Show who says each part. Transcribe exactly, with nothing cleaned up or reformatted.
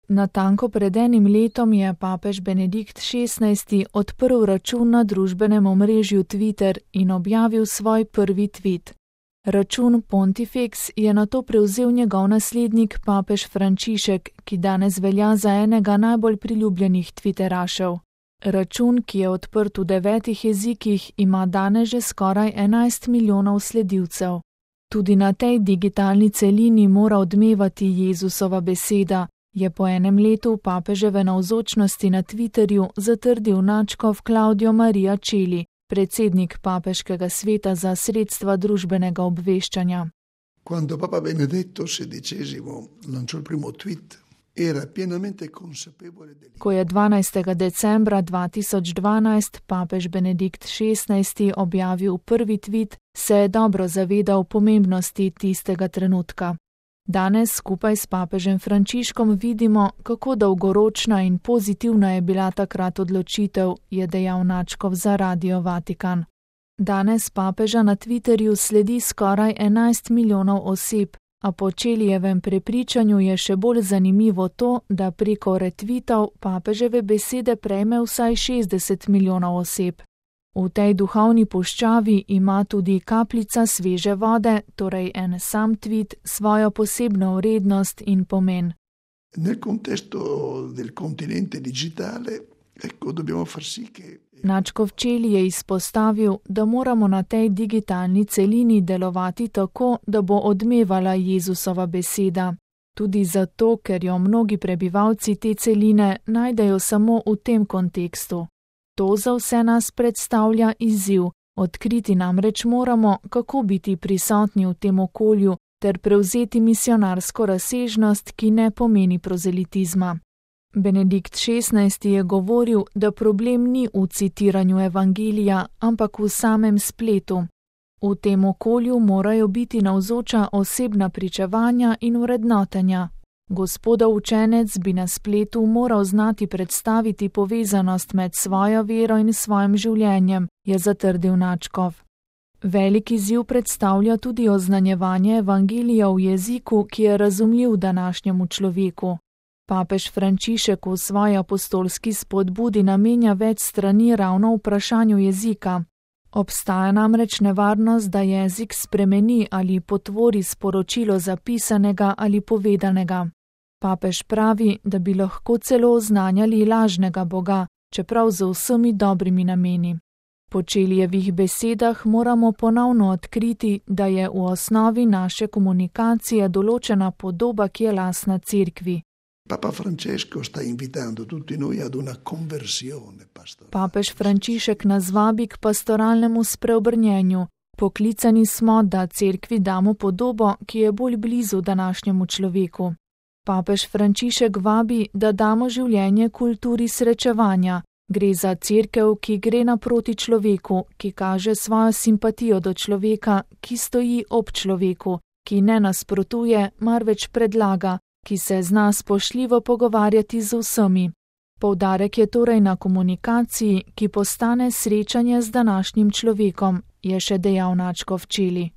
Speaker 1: Natanko pred enim letom je papež Benedikt šestnajsti odprl račun na družbenem omrežju Twitter in objavil svoj prvi tweet. Račun Pontifex je nato prevzel njegov naslednik papež Frančišek, ki danes velja za enega najbolj priljubljenih twitterašev. Račun, ki je odprt v devetih jezikih, ima danes že skoraj enajst milijonov sledilcev. Tudi na tej digitalni celini mora odmevati Jezusova beseda, je po enem letu papeževe navzočnosti na Twitterju zatrdil nadškof Claudio Maria Celi, predsednik papeškega sveta za sredstva družbenega obveščanja.
Speaker 2: Quando Papa Benedetto sedicesimo lanciò il primo tweet, era pienamente consapevole del...
Speaker 1: Ko je dvanajstega decembra dva tisoč dvanajst papež Benedikt šestnajsti objavil prvi tweet, se je dobro zavedal pomembnosti tistega trenutka. Danes skupaj s papežem Frančiškom vidimo, kako dolgoročna in pozitivna je bila takrat odločitev, je dejal nadškof za Radio Vatikan. Danes papeža na Twitterju sledi skoraj enajst milijonov oseb, a po Čelijevem prepričanju je še bolj zanimivo to, da preko retvitov papeževe besede prejme vsaj šestdeset milijonov oseb. V tej duhovni puščavi ima tudi kapljica sveže vode, torej en sam tweet, svojo posebno vrednost in pomen.
Speaker 2: Nel contesto del continente digitale, ecco, dobbiamo far sì che...
Speaker 1: Nadškof Celi je izpostavil, da moramo na tej digitalni celini delovati tako, da bo odmevala Jezusova beseda. Tudi zato, ker jo mnogi prebivalci te celine najdejo samo v tem kontekstu. To za vse nas predstavlja izziv, odkriti namreč moramo, kako biti prisotni v tem okolju, ter prevzeti misionarsko razsežnost, ki ne pomeni prozelitizma. Benedikt šestnajsti je govoril, da problem ni v citiranju evangelija, ampak v samem spletu. V tem okolju morajo biti navzoča osebna pričevanja in vrednotenja. Gospodov učenec bi na spletu moral znati predstaviti povezanost med svojo vero in svojim življenjem, je zatrdil nadškof. Velik izziv predstavlja tudi oznanjevanje evangelija v jeziku, ki je razumljiv današnjemu človeku. Papež Frančišek v svoji apostolski spodbudi namenja več strani ravno vprašanju jezika. Obstaja namreč nevarnost, da jezik spremeni ali potvori sporočilo zapisanega ali povedanega. Papež pravi, da bi lahko celo oznanjali lažnega Boga, čeprav z vsemi dobrimi nameni. Po Čelijevih besedah moramo ponovno odkriti, da je v osnovi naše komunikacije določena podoba, ki je lastna cerkvi.
Speaker 2: Papa Francesco sta invitando tutti noi ad una conversione pastorale.
Speaker 1: Papež Frančišek nas vabi k pastoralnemu spreobrnjenju. Poklicani smo, da cerkvi damo podobo, ki je bolj blizu današnjemu človeku. Papež Frančišek vabi, da damo življenje kulturi srečevanja. Gre za cerkev, ki gre naproti človeku, ki kaže svojo simpatijo do človeka, ki stoji ob človeku, ki ne nasprotuje, marveč predlaga, ki se zna spoštljivo pogovarjati z vsemi. Poudarek je torej na komunikaciji, ki postane srečanje z današnjim človekom, je še dejal nadškof Celi.